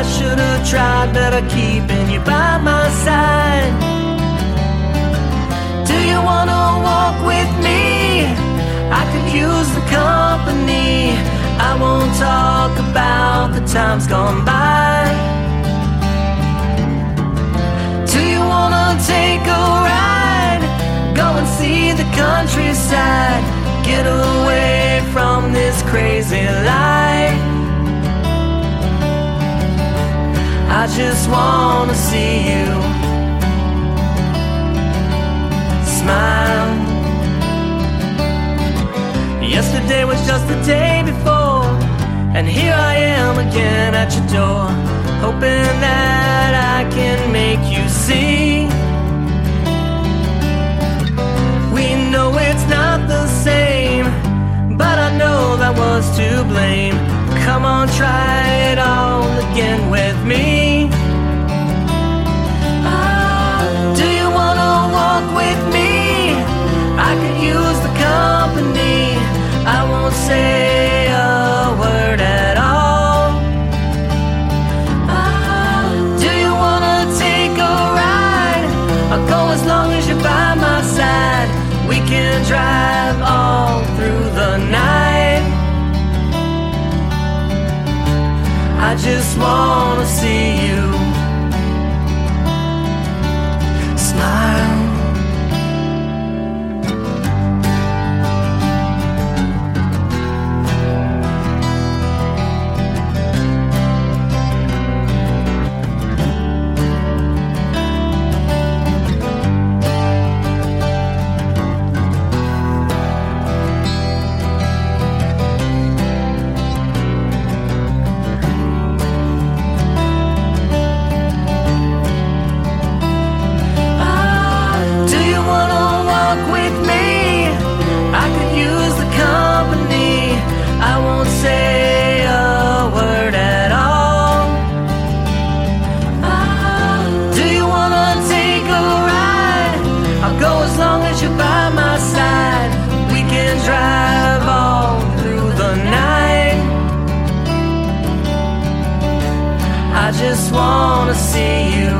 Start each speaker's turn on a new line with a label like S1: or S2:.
S1: should have tried better keeping you by my side. Do you wanna walk with me? I could use the company. I won't talk about the times gone by. Do you wanna take a ride? Go and see the countryside. Get away from this crazy life. I just wanna see you smile. Yesterday was just the day before, and here I am again at your door, hoping that I can make you see. We know it's not the same, but I know that was to blame. Come on, try it all again with me. Do you wanna walk with me? I could use the company. I won't say a word at all. Do you wanna take a ride? I'll go as long as you're by my side. We can drive all through the night. I just wanna see you smile. I just wanna see you